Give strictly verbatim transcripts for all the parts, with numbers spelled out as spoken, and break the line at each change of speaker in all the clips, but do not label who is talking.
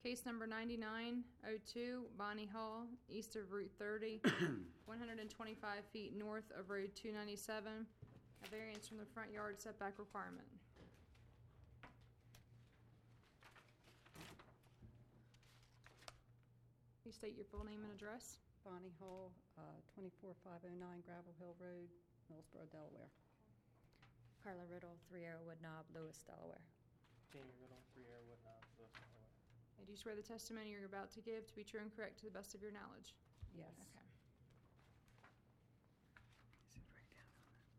Case number ninety-nine oh two, Bonnie Hall, east of Route thirty, one hundred twenty-five feet north of Road two ninety-seven, a variance from the front yard setback requirement. Please state your full name and address.
Bonnie Hall, uh, twenty-four five oh nine Gravel Hill Road, Millsboro, Delaware.
Carla Riddle, three Arrowwood Knob, Lewis, Delaware.
Jamie Riddle, three Airwood Knob, Lewis, Delaware.
And do you swear the testimony you're about to give to be true and correct to the best of your knowledge?
Yes.
Okay.
Is it right down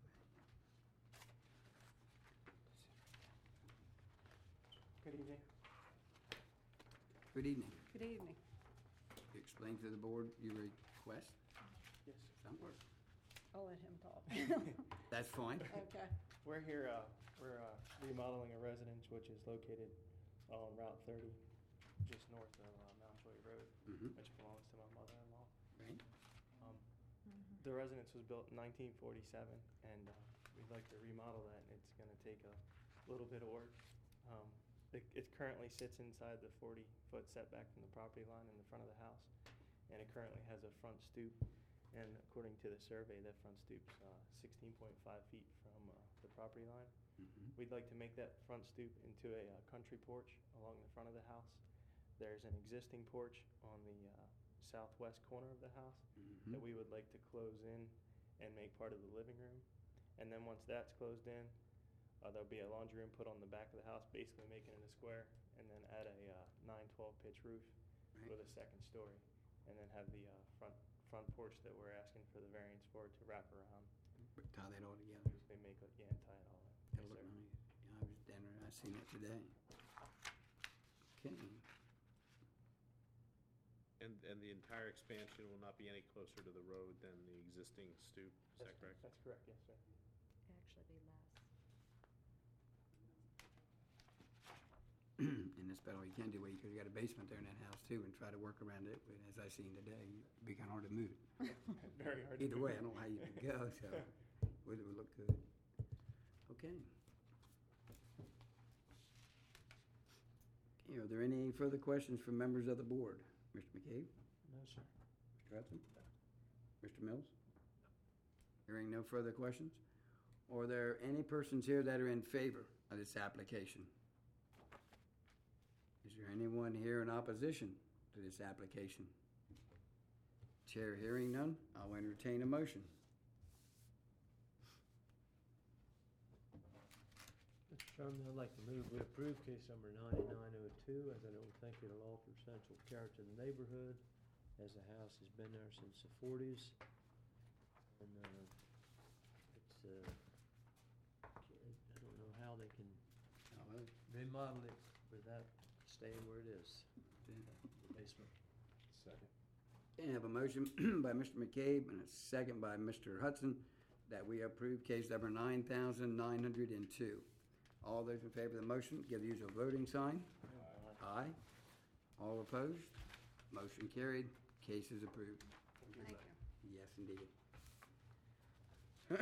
on
Good evening.
Good evening.
Good evening.
You explain to the board your request?
Yes.
Some work.
I'll let him talk.
That's fine.
Okay.
We're here, uh, we're uh, remodeling a residence which is located on Route thirty, just north of uh, Mount Joy Road,
Mhm.
which belongs to my mother-in-law.
Right?
Um, The residence was built in nineteen forty-seven, and uh, we'd like to remodel that, and it's going to take a little bit of work. Um, It it currently sits inside the forty-foot setback from the property line in the front of the house, and it currently has a front stoop, and according to the survey, that front stoop's uh, sixteen point five feet from uh, the property line.
Mhm.
We'd like to make that front stoop into a uh, country porch along the front of the house. There's an existing porch on the uh, southwest corner of the house
Mhm.
that we would like to close in and make part of the living room. And then once that's closed in, uh, there'll be a laundry room put on the back of the house, basically making it a square, and then add a uh, nine twelve pitch roof
Right.
with a second story, and then have the uh, front front porch that we're asking for the variance for to wrap around.
Tie that all together.
They make it, yeah, and tie it all in.
It'll
Yes,
look
sir.
nice. Yeah, I was down there, I seen it today. Okay.
And, and the entire expansion will not be any closer to the road than the existing stoop, is
That's
that correct?
That's correct, yes, sir.
It'd actually be less.
And that's about all you can do, because you got a basement there in that house too, and try to work around it, but as I seen today, it'd be kinda hard to move it.
Very hard to
Either
do.
way, I don't know how you could go, so it would look good. Okay. Okay, are there any further questions from members of the board? Mister McCabe?
No, sir.
Mister Hudson? Mister Mills? Hearing no further questions? Are there any persons here that are in favor of this application? Is there anyone here in opposition to this application? Chair hearing none, I'll entertain a motion.
Mister Chairman, I'd like to move we approve case number ninety-nine oh two, as I don't think it'll alter central character of the neighborhood, as the house has been there since the forties. And uh, it's, uh, I don't know how they can
Uh,
remodel it without staying where it is, the basement.
Second.
Okay, I have a motion by Mister McCabe and a second by Mister Hudson that we approve case number nine thousand nine hundred two. All those in favor of the motion, give the usual voting sign. Aye. All opposed? Motion carried. Case is approved.
Thank you.
Yes, indeed.